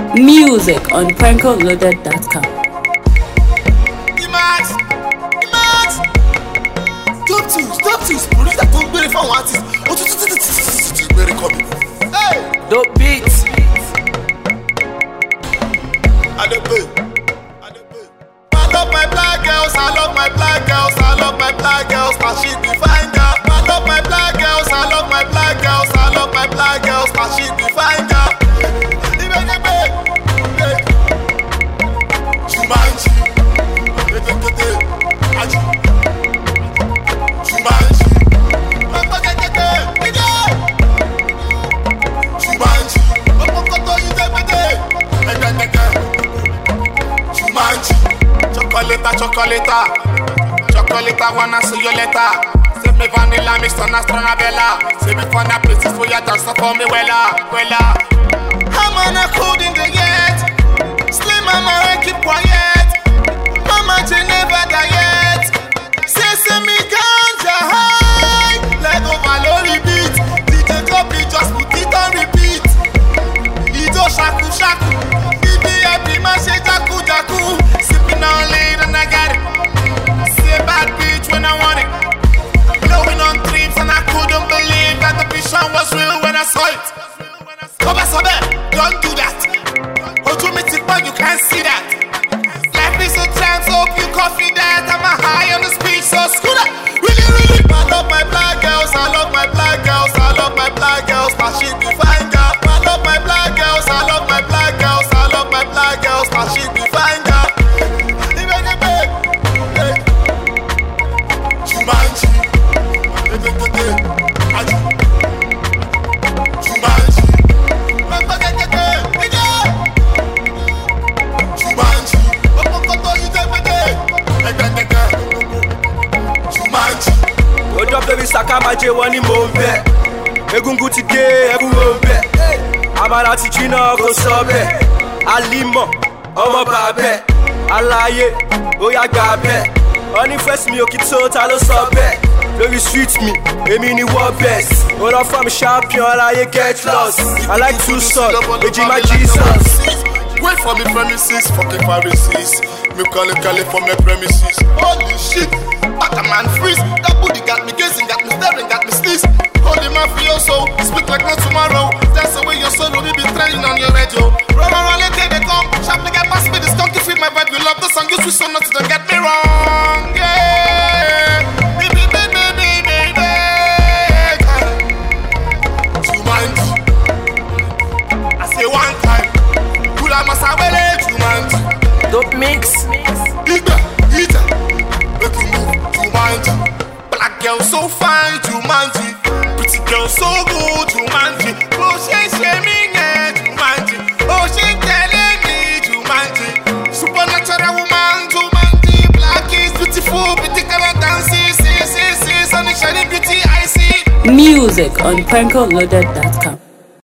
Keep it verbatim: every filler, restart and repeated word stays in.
Music on pranko loaded dot com. Imax! Imax! Stop to, stop to, police that don't do it for one artist. Oh, to, to, to, to, to, to, very coming. Hey! Dope beats. I don't pay. I don't pay. I love my black girls, I love my black girls, I love my black girls, but she be fine girl. I love my black girls, I love my black girls, I love my black girls, but she be fine girl. Jumanji, Aji, Jumanji, Jumanji, Jumanji, Chocolata, chocolata, chocolata, wanna see your letter. Say me vanilla, mix on Astrona Bella. Say me find a places where you dance for me, wella, wella. I'm on a code in the yet. Slim mama, keep quiet. Mama, you never diet. Say, say me ganja high. Let go my lorry beat. D J copy, just put it on repeat. Ido shaku shaku. B B happy, man, say jaku jaku. Sipping on lean and I got it. Say bad bitch when I want it. Blowing on dreams and I couldn't believe that the vision was real when I saw it. Come on, don't do that. Automatic but you can't see that. Life is a chance, hope you coffee that. I'm a high on the speech, so screw that. Really, really, I love my black girls, I love my black girls, I love my black girls, but she be fine girl. I love my black girls, I love my black girls, I love my black girls, but she be fine girl. Jumanji, Aji, Jumanji. Ojo baby saka maje woni mo nbe. Egungun ti de ebu wo nbe. Amara ti jina ko so be. Alimo omo ba be. Alaye oya gba be. Oni first mi okito ta lo so be. Lórí street me, èmi ni world best. Order from champion, alaye get lost. I like two sons, Eji my Jesus. Wait for me premises, fucking Pharisees. Me call it, call it for my premises. Holy shit, Batman freeze. That booty got me gazing, got me staring, got me sneeze. Holy mafioso, speak like no tomorrow. That's the way your soul will be training on your radio. Run, run, run, let they come. Sharp nigga pass me this donkey, feel my vibe. You love the song, you switch so not to don't get me wrong. Yeah. Baby, baby, baby, baby. Jumanji. I say one time. Dope mix. Ida, Ida, make you move, Jumanji. Black girl so fine, Jumanji. Pretty girl so good, Jumanji. Oh, she she me, Jumanji. Oh, she telling me, Jumanji. Supernatural woman, Jumanji. Black is beautiful, pretty girl dancing, see, see, see, sunny, shiny beauty, I see. Music on pranko loaded dot com.